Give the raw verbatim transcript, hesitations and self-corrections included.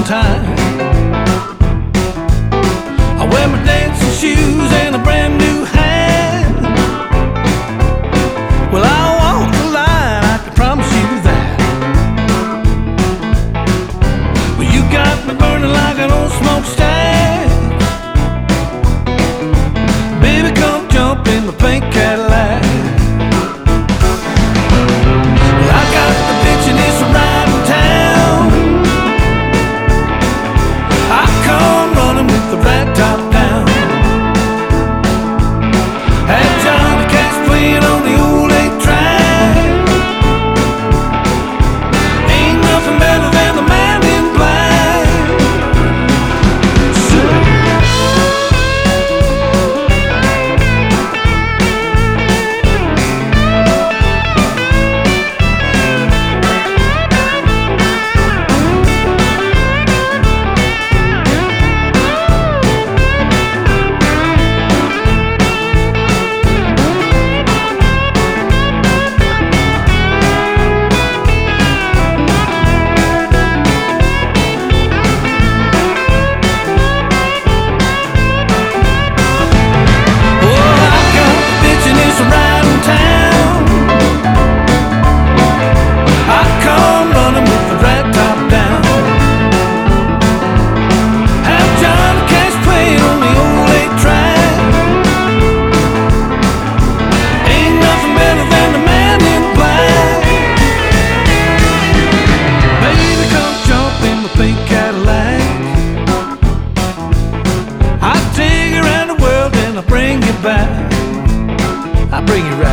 time. I wear my dancing shoes and a brand new hat. Well, I'll walk the line, I can promise you that. Well, you got me burning like an old smokestack. Baby, come jump in my pink Cadillac. Well, I got the bitch and it's a riding town. I come running with the rat top down. Had Johnny Cash playing on the old eight track. Ain't nothing better than the man in black. Bring you around the world and I'll bring you back. I'll bring you right